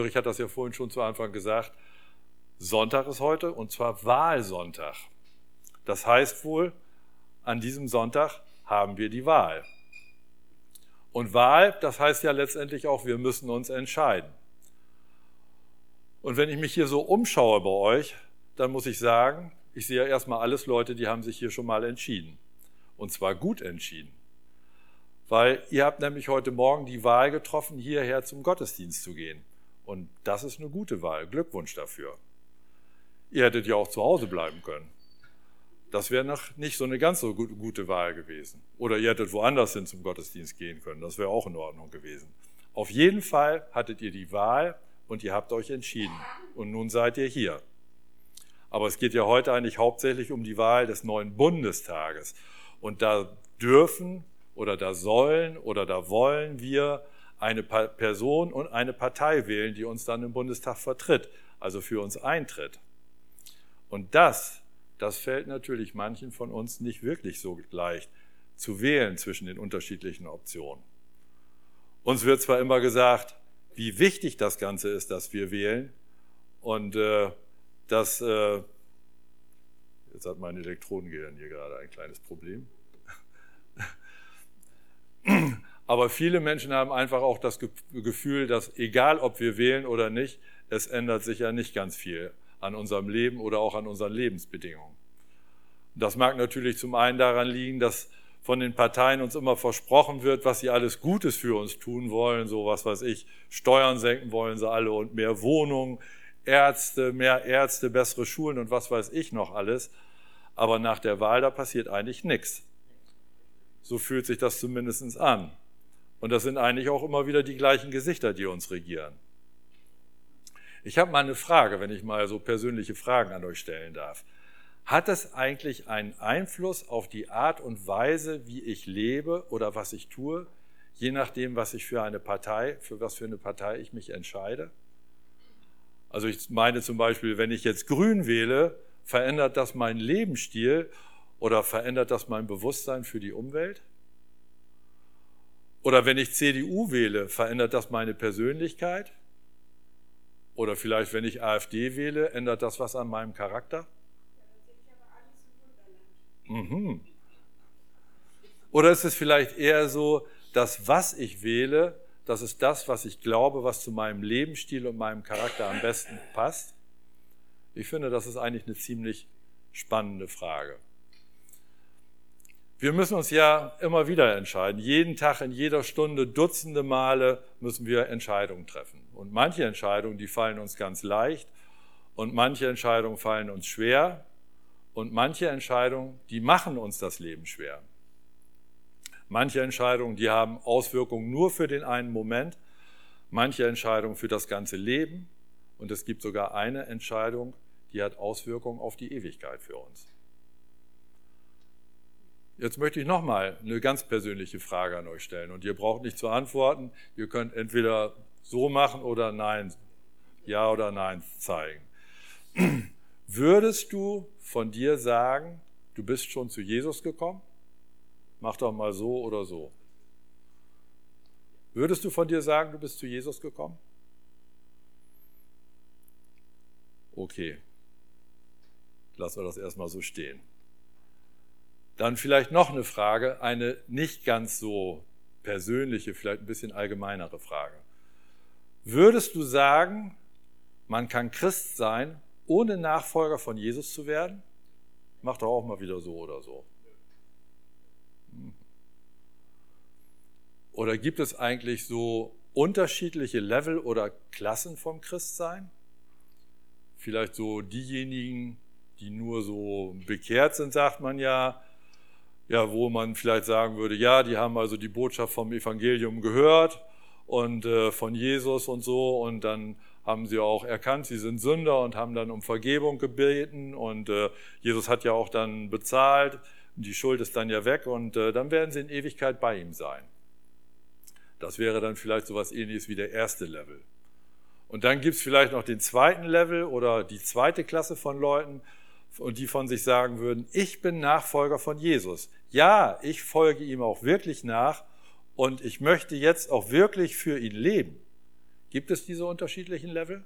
Ich hatte das ja vorhin schon zu Anfang gesagt, Sonntag ist heute und zwar Wahlsonntag. Das heißt wohl, an diesem Sonntag haben wir die Wahl. Und Wahl, das heißt ja letztendlich auch, wir müssen uns entscheiden. Und wenn ich mich hier so umschaue bei euch, dann muss ich sagen, ich sehe ja erstmal alles Leute, die haben sich hier schon mal entschieden. Und zwar gut entschieden. Weil ihr habt nämlich heute Morgen die Wahl getroffen, hierher zum Gottesdienst zu gehen. Und das ist eine gute Wahl. Glückwunsch dafür. Ihr hättet ja auch zu Hause bleiben können. Das wäre noch nicht so eine ganz so gute Wahl gewesen. Oder ihr hättet woanders hin zum Gottesdienst gehen können. Das wäre auch in Ordnung gewesen. Auf jeden Fall hattet ihr die Wahl und ihr habt euch entschieden. Und nun seid ihr hier. Aber es geht ja heute eigentlich hauptsächlich um die Wahl des neuen Bundestages. Und da dürfen oder da sollen oder da wollen wir eine Person und eine Partei wählen, die uns dann im Bundestag vertritt, also für uns eintritt. Und das fällt natürlich manchen von uns nicht wirklich so leicht zu wählen zwischen den unterschiedlichen Optionen. Uns wird zwar immer gesagt, wie wichtig das Ganze ist, dass wir wählen und jetzt hat mein Elektronengehirn hier gerade ein kleines Problem. Aber viele Menschen haben einfach auch das Gefühl, dass egal ob wir wählen oder nicht, es ändert sich ja nicht ganz viel an unserem Leben oder auch an unseren Lebensbedingungen. Das mag natürlich zum einen daran liegen, dass von den Parteien uns immer versprochen wird, was sie alles Gutes für uns tun wollen, so was weiß ich, Steuern senken wollen sie alle und mehr Wohnungen, mehr Ärzte, bessere Schulen und was weiß ich noch alles. Aber nach der Wahl, da passiert eigentlich nichts. So fühlt sich das zumindest an. Und das sind eigentlich auch immer wieder die gleichen Gesichter, die uns regieren. Ich habe mal eine Frage, wenn ich mal so persönliche Fragen an euch stellen darf. Hat es eigentlich einen Einfluss auf die Art und Weise, wie ich lebe oder was ich tue, je nachdem, für was für eine Partei ich mich entscheide? Also ich meine zum Beispiel, wenn ich jetzt Grün wähle, verändert das meinen Lebensstil oder verändert das mein Bewusstsein für die Umwelt? Oder wenn ich CDU wähle, verändert das meine Persönlichkeit? Oder vielleicht, wenn ich AfD wähle, ändert das was an meinem Charakter? Oder ist es vielleicht eher so, dass was ich wähle, das ist das, was ich glaube, was zu meinem Lebensstil und meinem Charakter am besten passt? Ich finde, das ist eigentlich eine ziemlich spannende Frage. Wir müssen uns ja immer wieder entscheiden. Jeden Tag, in jeder Stunde, dutzende Male müssen wir Entscheidungen treffen. Und manche Entscheidungen, die fallen uns ganz leicht und manche Entscheidungen fallen uns schwer und manche Entscheidungen, die machen uns das Leben schwer. Manche Entscheidungen, die haben Auswirkungen nur für den einen Moment, manche Entscheidungen für das ganze Leben und es gibt sogar eine Entscheidung, die hat Auswirkungen auf die Ewigkeit für uns. Jetzt möchte ich nochmal eine ganz persönliche Frage an euch stellen und ihr braucht nicht zu antworten, ihr könnt entweder so machen oder Nein, Ja oder Nein zeigen. Würdest du von dir sagen, du bist schon zu Jesus gekommen? Mach doch mal so oder so. Würdest du von dir sagen, du bist zu Jesus gekommen? Okay, lassen wir das erstmal so stehen. Dann vielleicht noch eine Frage, eine nicht ganz so persönliche, vielleicht ein bisschen allgemeinere Frage. Würdest du sagen, man kann Christ sein, ohne Nachfolger von Jesus zu werden? Mach doch auch mal wieder so oder so. Oder gibt es eigentlich so unterschiedliche Level oder Klassen vom Christsein? Vielleicht so diejenigen, die nur so bekehrt sind, sagt man ja, wo man vielleicht sagen würde, ja, die haben also die Botschaft vom Evangelium gehört und von Jesus und so und dann haben sie auch erkannt, sie sind Sünder und haben dann um Vergebung gebeten und Jesus hat ja auch dann bezahlt, die Schuld ist dann ja weg und dann werden sie in Ewigkeit bei ihm sein. Das wäre dann vielleicht so etwas Ähnliches wie der erste Level. Und dann gibt es vielleicht noch den zweiten Level oder die zweite Klasse von Leuten, und die von sich sagen würden, ich bin Nachfolger von Jesus. Ja, ich folge ihm auch wirklich nach und ich möchte jetzt auch wirklich für ihn leben. Gibt es diese unterschiedlichen Level?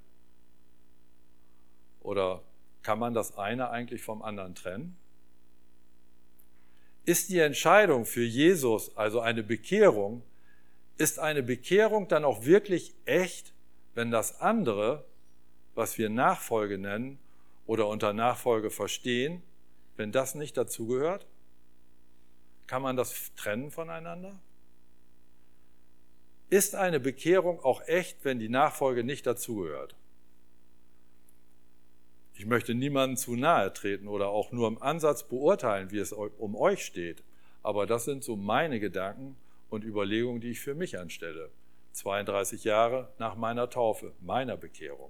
Oder kann man das eine eigentlich vom anderen trennen? Ist die Entscheidung für Jesus, also eine Bekehrung, ist eine Bekehrung dann auch wirklich echt, wenn das andere, was wir Nachfolge nennen oder unter Nachfolge verstehen, wenn das nicht dazugehört? Kann man das trennen voneinander? Ist eine Bekehrung auch echt, wenn die Nachfolge nicht dazugehört? Ich möchte niemandem zu nahe treten oder auch nur im Ansatz beurteilen, wie es um euch steht. Aber das sind so meine Gedanken und Überlegungen, die ich für mich anstelle. 32 Jahre nach meiner Taufe, meiner Bekehrung.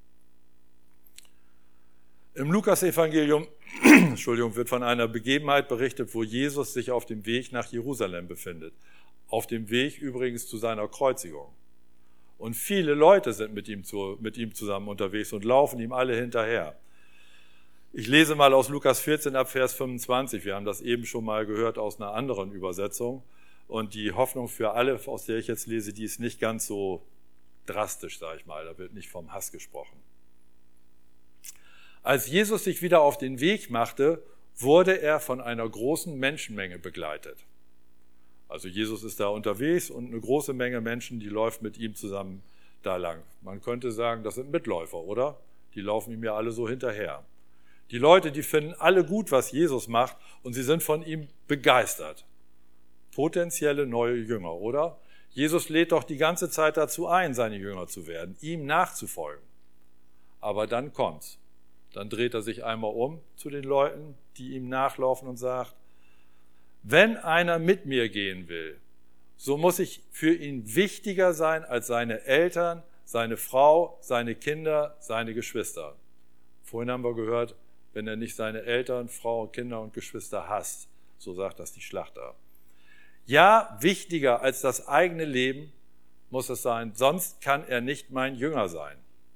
Im Lukas-Evangelium wird von einer Begebenheit berichtet, wo Jesus sich auf dem Weg nach Jerusalem befindet. Auf dem Weg übrigens zu seiner Kreuzigung. Und viele Leute sind mit ihm zusammen unterwegs und laufen ihm alle hinterher. Ich lese mal aus Lukas 14 ab Vers 25. Wir haben das eben schon mal gehört aus einer anderen Übersetzung. Und die Hoffnung für alle, aus der ich jetzt lese, die ist nicht ganz so drastisch, sage ich mal. Da wird nicht vom Hass gesprochen. Als Jesus sich wieder auf den Weg machte, wurde er von einer großen Menschenmenge begleitet. Also Jesus ist da unterwegs und eine große Menge Menschen, die läuft mit ihm zusammen da lang. Man könnte sagen, das sind Mitläufer, oder? Die laufen ihm ja alle so hinterher. Die Leute, die finden alle gut, was Jesus macht und sie sind von ihm begeistert. Potenzielle neue Jünger, oder? Jesus lädt doch die ganze Zeit dazu ein, seine Jünger zu werden, ihm nachzufolgen. Aber dann kommt's. Dann dreht er sich einmal um zu den Leuten, die ihm nachlaufen und sagt, wenn einer mit mir gehen will, so muss ich für ihn wichtiger sein als seine Eltern, seine Frau, seine Kinder, seine Geschwister. Vorhin haben wir gehört, wenn er nicht seine Eltern, Frau, Kinder und Geschwister hasst, so sagt das die Schlachter. Ja, wichtiger als das eigene Leben muss es sein, sonst kann er nicht mein Jünger sein.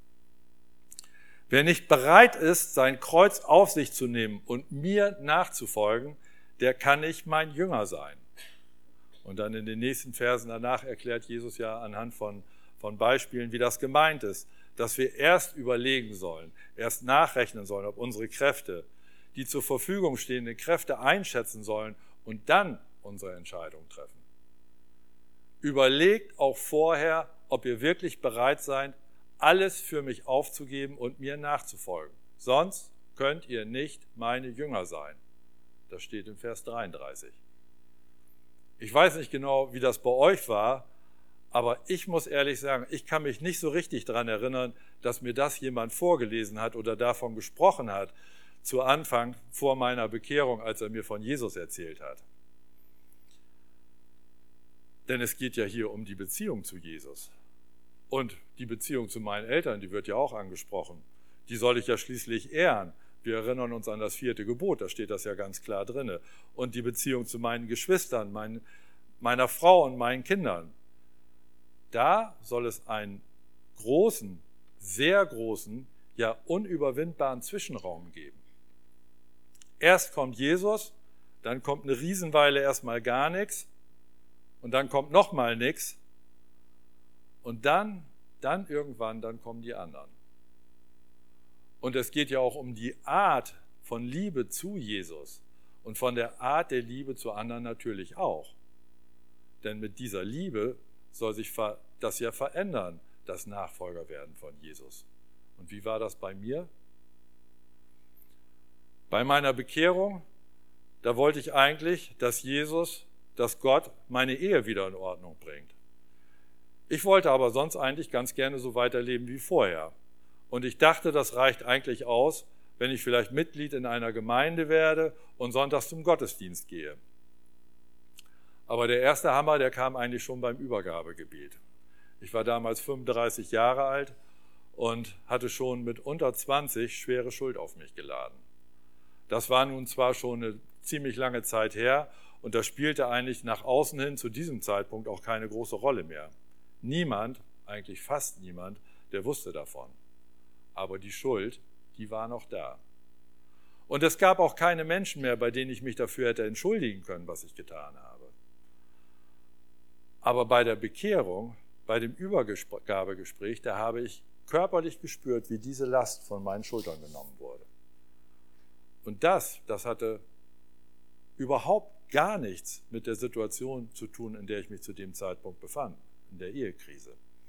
Wer nicht bereit ist, sein Kreuz auf sich zu nehmen und mir nachzufolgen, der kann nicht mein Jünger sein. Und dann in den nächsten Versen danach erklärt Jesus ja anhand von Beispielen, wie das gemeint ist, dass wir erst überlegen sollen, erst nachrechnen sollen, ob unsere Kräfte, die zur Verfügung stehenden Kräfte einschätzen sollen und dann unsere Entscheidung treffen. Überlegt auch vorher, ob ihr wirklich bereit seid, alles für mich aufzugeben und mir nachzufolgen. Sonst könnt ihr nicht meine Jünger sein. Das steht im Vers 33. Ich weiß nicht genau, wie das bei euch war, aber ich muss ehrlich sagen, ich kann mich nicht so richtig daran erinnern, dass mir das jemand vorgelesen hat oder davon gesprochen hat, zu Anfang vor meiner Bekehrung, als er mir von Jesus erzählt hat. Denn es geht ja hier um die Beziehung zu Jesus. Und die Beziehung zu meinen Eltern, die wird ja auch angesprochen. Die soll ich ja schließlich ehren. Wir erinnern uns an das 4. Gebot, da steht das ja ganz klar drin. Und die Beziehung zu meinen Geschwistern, meiner Frau und meinen Kindern. Da soll es einen großen, sehr großen, ja unüberwindbaren Zwischenraum geben. Erst kommt Jesus, dann kommt eine Riesenweile erstmal gar nichts und dann kommt nochmal nichts und dann irgendwann, dann kommen die anderen. Und es geht ja auch um die Art von Liebe zu Jesus und von der Art der Liebe zu anderen natürlich auch. Denn mit dieser Liebe soll sich das ja verändern, das Nachfolger werden von Jesus. Und wie war das bei mir? Bei meiner Bekehrung, da wollte ich eigentlich, dass Gott meine Ehe wieder in Ordnung bringt. Ich wollte aber sonst eigentlich ganz gerne so weiterleben wie vorher. Und ich dachte, das reicht eigentlich aus, wenn ich vielleicht Mitglied in einer Gemeinde werde und sonntags zum Gottesdienst gehe. Aber der erste Hammer, der kam eigentlich schon beim Übergabegebet. Ich war damals 35 Jahre alt und hatte schon mit unter 20 schwere Schuld auf mich geladen. Das war nun zwar schon eine ziemlich lange Zeit her und das spielte eigentlich nach außen hin zu diesem Zeitpunkt auch keine große Rolle mehr. Niemand, eigentlich fast niemand, der wusste davon. Aber die Schuld, die war noch da. Und es gab auch keine Menschen mehr, bei denen ich mich dafür hätte entschuldigen können, was ich getan habe. Aber bei der Bekehrung, bei dem Übergabegespräch, da habe ich körperlich gespürt, wie diese Last von meinen Schultern genommen wurde. Und das hatte überhaupt gar nichts mit der Situation zu tun, in der ich mich zu dem Zeitpunkt befand, in der Ehekrise.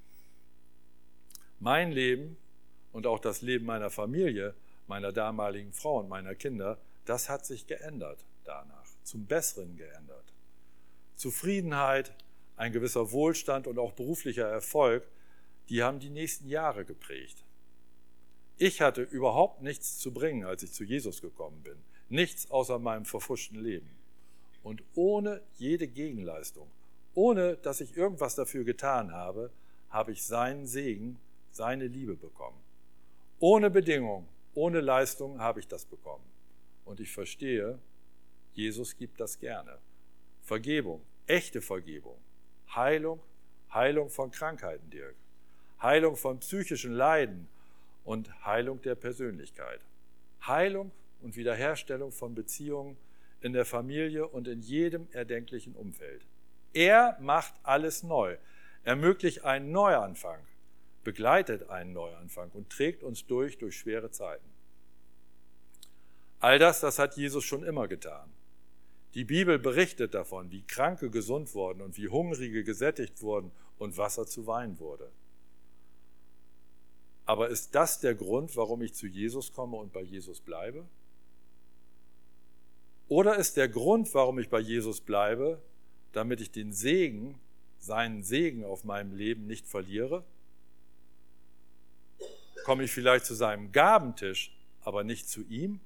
Mein Leben und auch das Leben meiner Familie, meiner damaligen Frau und meiner Kinder, das hat sich geändert danach, zum Besseren geändert. Zufriedenheit, ein gewisser Wohlstand und auch beruflicher Erfolg, die haben die nächsten Jahre geprägt. Ich hatte überhaupt nichts zu bringen, als ich zu Jesus gekommen bin. Nichts außer meinem verpfuschten Leben. Und ohne jede Gegenleistung, ohne dass ich irgendwas dafür getan habe, habe ich seinen Segen, seine Liebe bekommen. Ohne Bedingung, ohne Leistung habe ich das bekommen. Und ich verstehe, Jesus gibt das gerne. Vergebung, echte Vergebung, Heilung von Krankheiten, Dirk, Heilung von psychischen Leiden und Heilung der Persönlichkeit. Heilung und Wiederherstellung von Beziehungen in der Familie und in jedem erdenklichen Umfeld. Er macht alles neu, ermöglicht einen Neuanfang, begleitet einen Neuanfang und trägt uns durch schwere Zeiten. All das hat Jesus schon immer getan. Die Bibel berichtet davon, wie Kranke gesund wurden und wie Hungrige gesättigt wurden und Wasser zu Wein wurde. Aber ist das der Grund, warum ich zu Jesus komme und bei Jesus bleibe? Oder ist der Grund, warum ich bei Jesus bleibe, damit ich den Segen, seinen Segen auf meinem Leben nicht verliere? Komme ich vielleicht zu seinem Gabentisch, aber nicht zu ihm?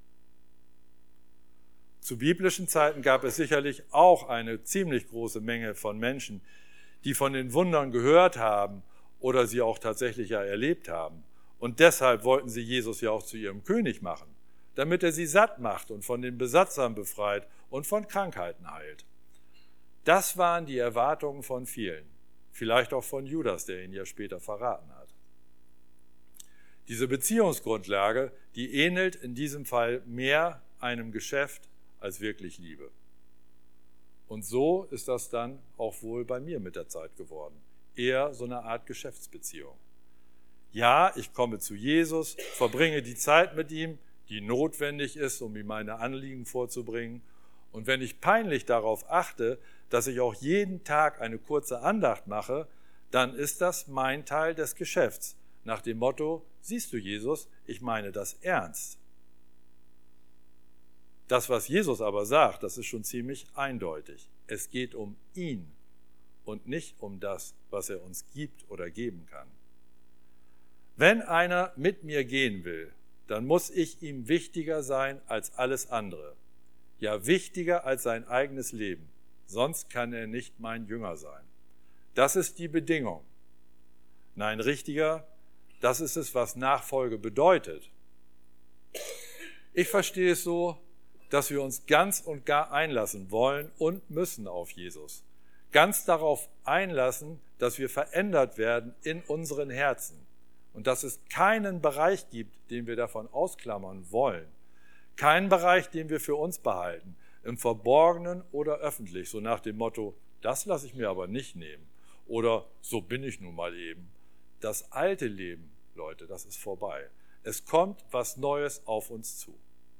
Zu biblischen Zeiten gab es sicherlich auch eine ziemlich große Menge von Menschen, die von den Wundern gehört haben oder sie auch tatsächlich ja erlebt haben. Und deshalb wollten sie Jesus ja auch zu ihrem König machen, damit er sie satt macht und von den Besatzern befreit und von Krankheiten heilt. Das waren die Erwartungen von vielen, vielleicht auch von Judas, der ihn ja später verraten hat. Diese Beziehungsgrundlage, die ähnelt in diesem Fall mehr einem Geschäft als wirklich Liebe. Und so ist das dann auch wohl bei mir mit der Zeit geworden. Eher so eine Art Geschäftsbeziehung. Ja, ich komme zu Jesus, verbringe die Zeit mit ihm, die notwendig ist, um ihm meine Anliegen vorzubringen. Und wenn ich peinlich darauf achte, dass ich auch jeden Tag eine kurze Andacht mache, dann ist das mein Teil des Geschäfts. Nach dem Motto, siehst du Jesus, ich meine das ernst. Das, was Jesus aber sagt, das ist schon ziemlich eindeutig. Es geht um ihn und nicht um das, was er uns gibt oder geben kann. Wenn einer mit mir gehen will, dann muss ich ihm wichtiger sein als alles andere. Ja, wichtiger als sein eigenes Leben. Sonst kann er nicht mein Jünger sein. Das ist die Bedingung. Nein, richtiger, das ist es, was Nachfolge bedeutet. Ich verstehe es so, dass wir uns ganz und gar einlassen wollen und müssen auf Jesus. Ganz darauf einlassen, dass wir verändert werden in unseren Herzen und dass es keinen Bereich gibt, den wir davon ausklammern wollen. Keinen Bereich, den wir für uns behalten, im Verborgenen oder öffentlich, so nach dem Motto, das lasse ich mir aber nicht nehmen oder so bin ich nun mal eben. Das alte Leben, Leute, das ist vorbei. Es kommt was Neues auf uns zu.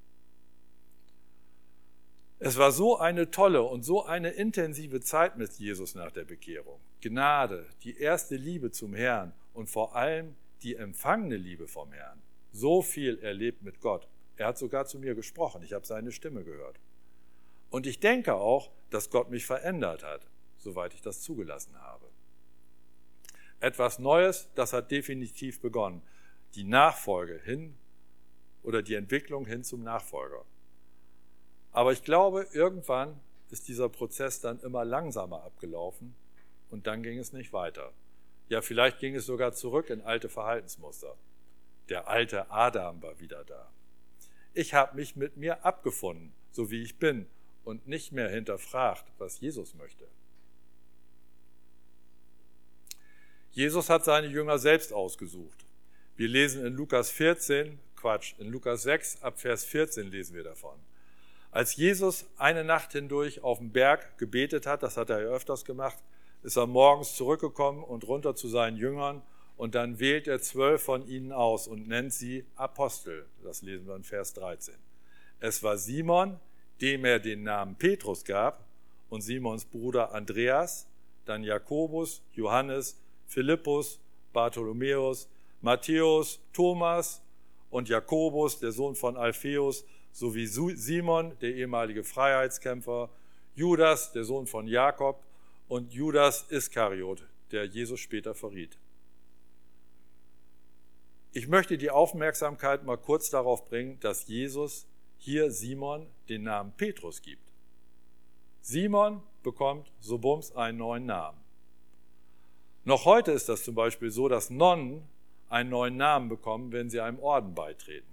Es war so eine tolle und so eine intensive Zeit mit Jesus nach der Bekehrung. Gnade, die erste Liebe zum Herrn und vor allem die empfangene Liebe vom Herrn. So viel erlebt mit Gott. Er hat sogar zu mir gesprochen, ich habe seine Stimme gehört. Und ich denke auch, dass Gott mich verändert hat, soweit ich das zugelassen habe. Etwas Neues, das hat definitiv begonnen. Die Nachfolge hin oder die Entwicklung hin zum Nachfolger. Aber ich glaube, irgendwann ist dieser Prozess dann immer langsamer abgelaufen und dann ging es nicht weiter. Ja, vielleicht ging es sogar zurück in alte Verhaltensmuster. Der alte Adam war wieder da. Ich habe mich mit mir abgefunden, so wie ich bin und nicht mehr hinterfragt, was Jesus möchte. Jesus hat seine Jünger selbst ausgesucht. Wir lesen in Lukas 6 ab Vers 14 lesen wir davon. Als Jesus eine Nacht hindurch auf dem Berg gebetet hat, das hat er ja öfters gemacht, ist er morgens zurückgekommen und runter zu seinen Jüngern und dann wählt er 12 von ihnen aus und nennt sie Apostel. Das lesen wir in Vers 13. Es war Simon, dem er den Namen Petrus gab, und Simons Bruder Andreas, dann Jakobus, Johannes, Philippus, Bartholomäus, Matthäus, Thomas und Jakobus, der Sohn von Alpheus, sowie Simon, der ehemalige Freiheitskämpfer, Judas, der Sohn von Jakob, und Judas Iskariot, der Jesus später verriet. Ich möchte die Aufmerksamkeit mal kurz darauf bringen, dass Jesus hier Simon den Namen Petrus gibt. Simon bekommt so bums einen neuen Namen. Noch heute ist das zum Beispiel so, dass Nonnen einen neuen Namen bekommen, wenn sie einem Orden beitreten.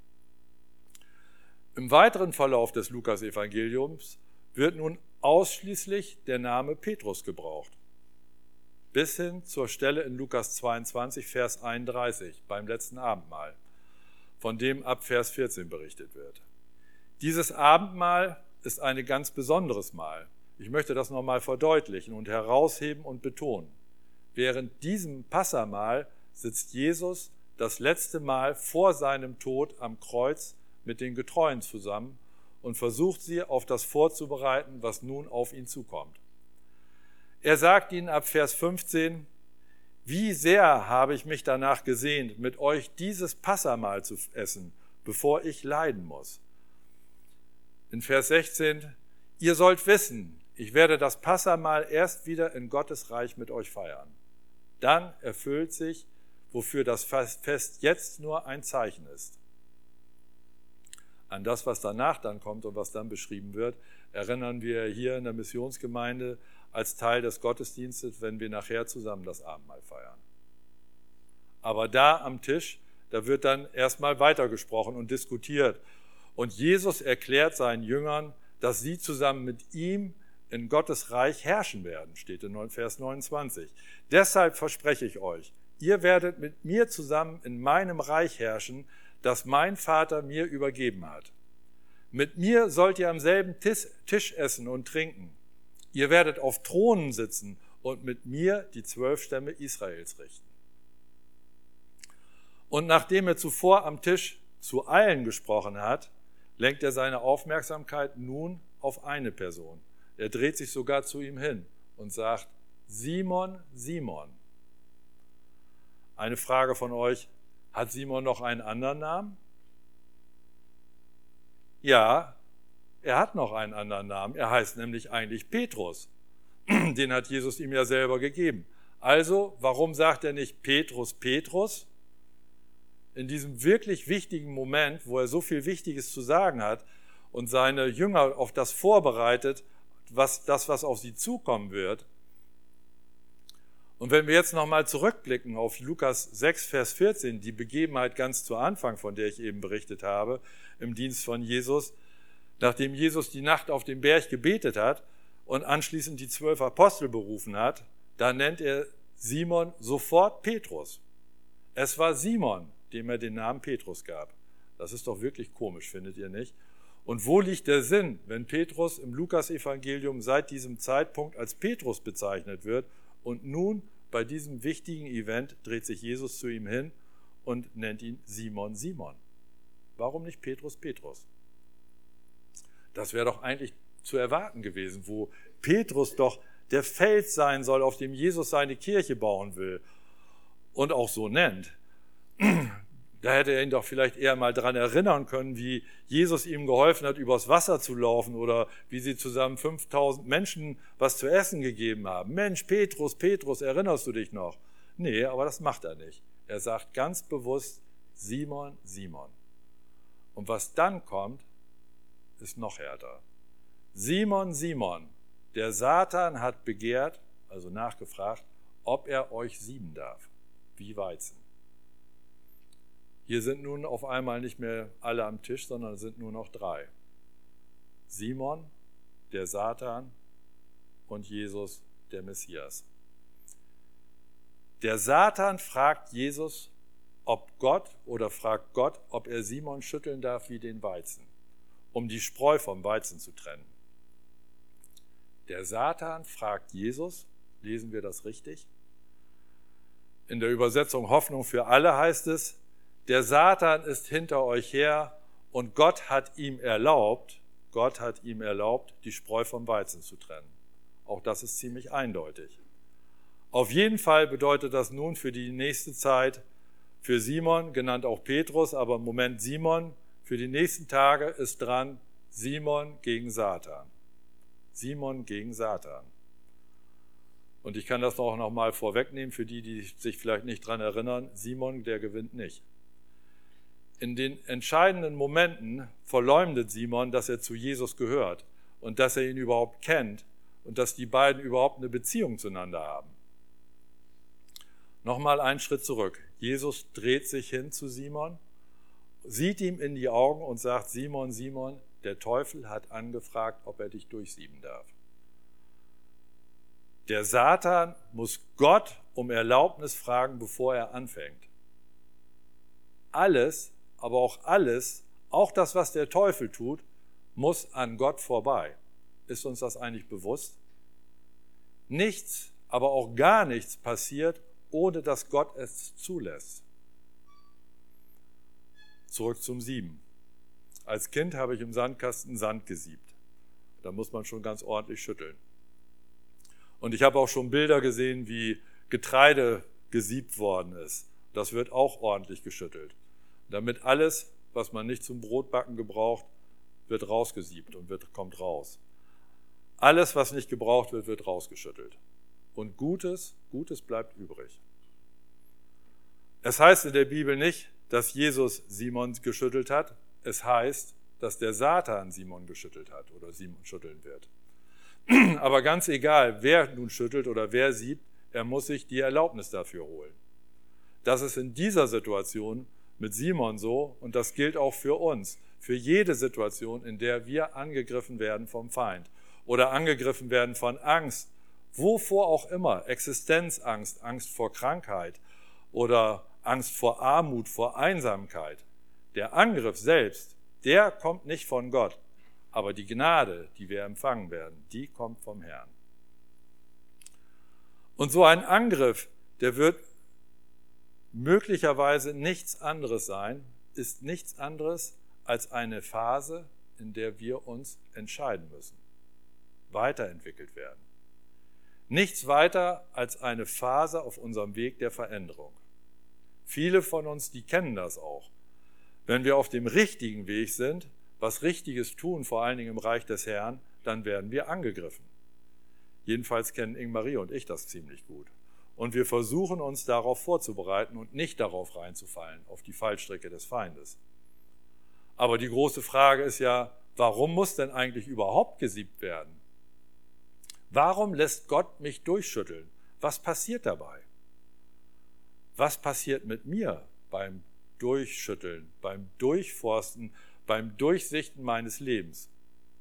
Im weiteren Verlauf des Lukas-Evangeliums wird nun ausschließlich der Name Petrus gebraucht, bis hin zur Stelle in Lukas 22, Vers 31 beim letzten Abendmahl, von dem ab Vers 14 berichtet wird. Dieses Abendmahl ist ein ganz besonderes Mahl. Ich möchte das nochmal verdeutlichen und herausheben und betonen. Während diesem Passamahl sitzt Jesus das letzte Mal vor seinem Tod am Kreuz mit den Getreuen zusammen und versucht sie auf das vorzubereiten, was nun auf ihn zukommt. Er sagt ihnen ab Vers 15, wie sehr habe ich mich danach gesehnt, mit euch dieses Passamahl zu essen, bevor ich leiden muss. In Vers 16, ihr sollt wissen, ich werde das Passamahl erst wieder in Gottes Reich mit euch feiern. Dann erfüllt sich, wofür das Fest jetzt nur ein Zeichen ist. An das, was danach dann kommt und was dann beschrieben wird, erinnern wir hier in der Missionsgemeinde als Teil des Gottesdienstes, wenn wir nachher zusammen das Abendmahl feiern. Aber da am Tisch, da wird dann erstmal weitergesprochen und diskutiert. Und Jesus erklärt seinen Jüngern, dass sie zusammen mit ihm in Gottes Reich herrschen werden, steht in Vers 29. Deshalb verspreche ich euch, ihr werdet mit mir zusammen in meinem Reich herrschen, das mein Vater mir übergeben hat. Mit mir sollt ihr am selben Tisch essen und trinken. Ihr werdet auf Thronen sitzen und mit mir die 12 Stämme Israels richten. Und nachdem er zuvor am Tisch zu allen gesprochen hat, lenkt er seine Aufmerksamkeit nun auf eine Person. Er dreht sich sogar zu ihm hin und sagt, Simon, Simon. Eine Frage von euch, hat Simon noch einen anderen Namen? Ja, er hat noch einen anderen Namen. Er heißt nämlich eigentlich Petrus. Den hat Jesus ihm ja selber gegeben. Also, warum sagt er nicht Petrus, Petrus? In diesem wirklich wichtigen Moment, wo er so viel Wichtiges zu sagen hat und seine Jünger auf das vorbereitet, was auf sie zukommen wird. Und wenn wir jetzt nochmal zurückblicken auf Lukas 6, Vers 14, die Begebenheit ganz zu Anfang, von der ich eben berichtet habe, im Dienst von Jesus, nachdem Jesus die Nacht auf dem Berg gebetet hat und anschließend die 12 Apostel berufen hat, da nennt er Simon sofort Petrus. Es war Simon, dem er den Namen Petrus gab. Das ist doch wirklich komisch, findet ihr nicht? Und wo liegt der Sinn, wenn Petrus im Lukas-Evangelium seit diesem Zeitpunkt als Petrus bezeichnet wird und nun bei diesem wichtigen Event dreht sich Jesus zu ihm hin und nennt ihn Simon, Simon? Warum nicht Petrus, Petrus? Das wäre doch eigentlich zu erwarten gewesen, wo Petrus doch der Fels sein soll, auf dem Jesus seine Kirche bauen will und auch so nennt. Da hätte er ihn doch vielleicht eher mal daran erinnern können, wie Jesus ihm geholfen hat, übers Wasser zu laufen oder wie sie zusammen 5000 Menschen was zu essen gegeben haben. Mensch, Petrus, Petrus, erinnerst du dich noch? Nee, aber das macht er nicht. Er sagt ganz bewusst, Simon, Simon. Und was dann kommt, ist noch härter. Simon, Simon, der Satan hat begehrt, also nachgefragt, ob er euch sieben darf, wie Weizen. Hier sind nun auf einmal nicht mehr alle am Tisch, sondern es sind nur noch 3. Simon, der Satan und Jesus, der Messias. Der Satan fragt Jesus, fragt Gott, ob er Simon schütteln darf wie den Weizen, um die Spreu vom Weizen zu trennen. Der Satan fragt Jesus, Lesen wir das richtig? In der Übersetzung Hoffnung für alle heißt es, der Satan ist hinter euch her und Gott hat ihm erlaubt, die Spreu vom Weizen zu trennen. Auch das ist ziemlich eindeutig. Auf jeden Fall bedeutet das nun für die nächste Zeit für Simon, genannt auch Petrus, aber im Moment Simon, für die nächsten Tage ist dran Simon gegen Satan. Simon gegen Satan. Und ich kann das auch noch mal vorwegnehmen, für die, die sich vielleicht nicht dran erinnern, Simon, der gewinnt nicht. In den entscheidenden Momenten verleumdet Simon, dass er zu Jesus gehört und dass er ihn überhaupt kennt und dass die beiden überhaupt eine Beziehung zueinander haben. Nochmal einen Schritt zurück. Jesus dreht sich hin zu Simon, sieht ihm in die Augen und sagt, Simon, Simon, der Teufel hat angefragt, ob er dich durchsieben darf. Der Satan muss Gott um Erlaubnis fragen, bevor er anfängt. Alles, aber auch alles, auch das, was der Teufel tut, muss an Gott vorbei. Ist uns das eigentlich bewusst? Nichts, aber auch gar nichts passiert, ohne dass Gott es zulässt. Zurück zum Sieben. Als Kind habe ich im Sandkasten Sand gesiebt. Da muss man schon ganz ordentlich schütteln. Und ich habe auch schon Bilder gesehen, wie Getreide gesiebt worden ist. Das wird auch ordentlich geschüttelt. Damit alles, was man nicht zum Brotbacken gebraucht, wird rausgesiebt und kommt raus. Alles, was nicht gebraucht wird, wird rausgeschüttelt. Und Gutes bleibt übrig. Es heißt in der Bibel nicht, dass Jesus Simon geschüttelt hat. Es heißt, dass der Satan Simon geschüttelt hat oder Simon schütteln wird. Aber ganz egal, wer nun schüttelt oder wer siebt, er muss sich die Erlaubnis dafür holen. Das ist in dieser Situation mit Simon so und das gilt auch für uns, für jede Situation, in der wir angegriffen werden vom Feind oder angegriffen werden von Angst, wovor auch immer, Existenzangst, Angst vor Krankheit oder Angst vor Armut, vor Einsamkeit. Der Angriff selbst, der kommt nicht von Gott, aber die Gnade, die wir empfangen werden, die kommt vom Herrn. Und so ein Angriff, der wird möglicherweise nichts anderes sein, ist nichts anderes als eine Phase, in der wir uns entscheiden müssen, weiterentwickelt werden. Nichts weiter als eine Phase auf unserem Weg der Veränderung. Viele von uns, die kennen das auch. Wenn wir auf dem richtigen Weg sind, was Richtiges tun, vor allen Dingen im Reich des Herrn, dann werden wir angegriffen. Jedenfalls kennen Ingmarie und ich das ziemlich gut. Und wir versuchen uns darauf vorzubereiten und nicht darauf reinzufallen, auf die Fallstricke des Feindes. Aber die große Frage ist ja, warum muss denn eigentlich überhaupt gesiebt werden? Warum lässt Gott mich durchschütteln? Was passiert dabei? Was passiert mit mir beim Durchschütteln, beim Durchforsten, beim Durchsichten meines Lebens?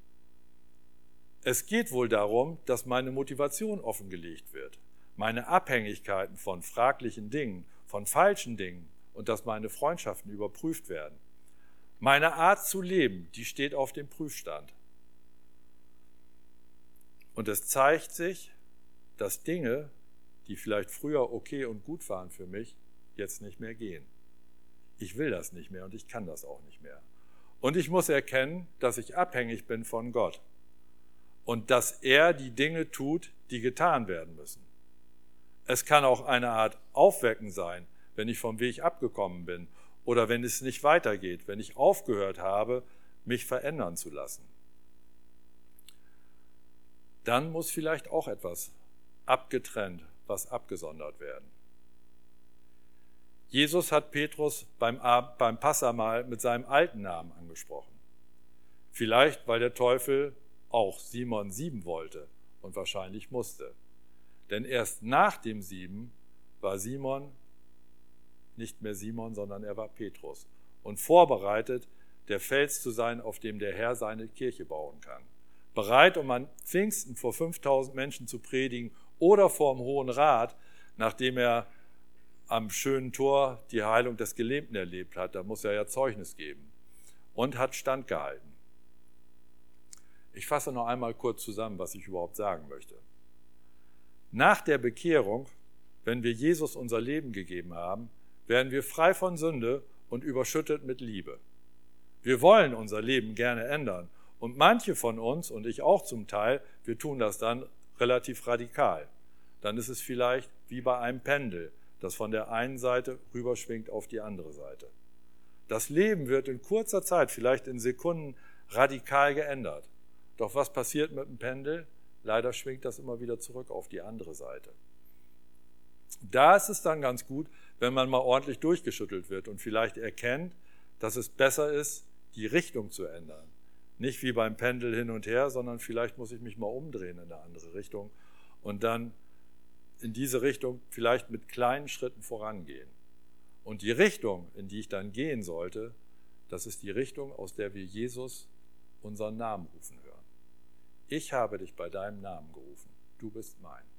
Es geht wohl darum, dass meine Motivation offengelegt wird, meine Abhängigkeiten von fraglichen Dingen, von falschen Dingen und dass meine Freundschaften überprüft werden. Meine Art zu leben, die steht auf dem Prüfstand. Und es zeigt sich, dass Dinge, die vielleicht früher okay und gut waren für mich, jetzt nicht mehr gehen. Ich will das nicht mehr und ich kann das auch nicht mehr. Und ich muss erkennen, dass ich abhängig bin von Gott und dass er die Dinge tut, die getan werden müssen. Es kann auch eine Art Aufwecken sein, wenn ich vom Weg abgekommen bin oder wenn es nicht weitergeht, wenn ich aufgehört habe, mich verändern zu lassen. Dann muss vielleicht auch etwas abgetrennt, was abgesondert werden. Jesus hat Petrus beim Passamahl mit seinem alten Namen angesprochen. Vielleicht, weil der Teufel auch Simon sieben wollte und wahrscheinlich musste. Denn erst nach dem Sieben war Simon nicht mehr Simon, sondern er war Petrus und vorbereitet, der Fels zu sein, auf dem der Herr seine Kirche bauen kann. Bereit, um an Pfingsten vor 5000 Menschen zu predigen oder vor dem Hohen Rat, nachdem er am schönen Tor die Heilung des Gelähmten erlebt hat. Da muss er ja Zeugnis geben und hat standgehalten. Ich fasse noch einmal kurz zusammen, was ich überhaupt sagen möchte. Nach der Bekehrung, wenn wir Jesus unser Leben gegeben haben, werden wir frei von Sünde und überschüttet mit Liebe. Wir wollen unser Leben gerne ändern und manche von uns, und ich auch zum Teil, wir tun das dann relativ radikal. Dann ist es vielleicht wie bei einem Pendel, das von der einen Seite rüberschwingt auf die andere Seite. Das Leben wird in kurzer Zeit, vielleicht in Sekunden, radikal geändert. Doch was passiert mit dem Pendel? Leider schwingt das immer wieder zurück auf die andere Seite. Da ist es dann ganz gut, wenn man mal ordentlich durchgeschüttelt wird und vielleicht erkennt, dass es besser ist, die Richtung zu ändern. Nicht wie beim Pendel hin und her, sondern vielleicht muss ich mich mal umdrehen in eine andere Richtung und dann in diese Richtung vielleicht mit kleinen Schritten vorangehen. Und die Richtung, in die ich dann gehen sollte, das ist die Richtung, aus der wir Jesus unseren Namen rufen hören. Ich habe dich bei deinem Namen gerufen, du bist mein.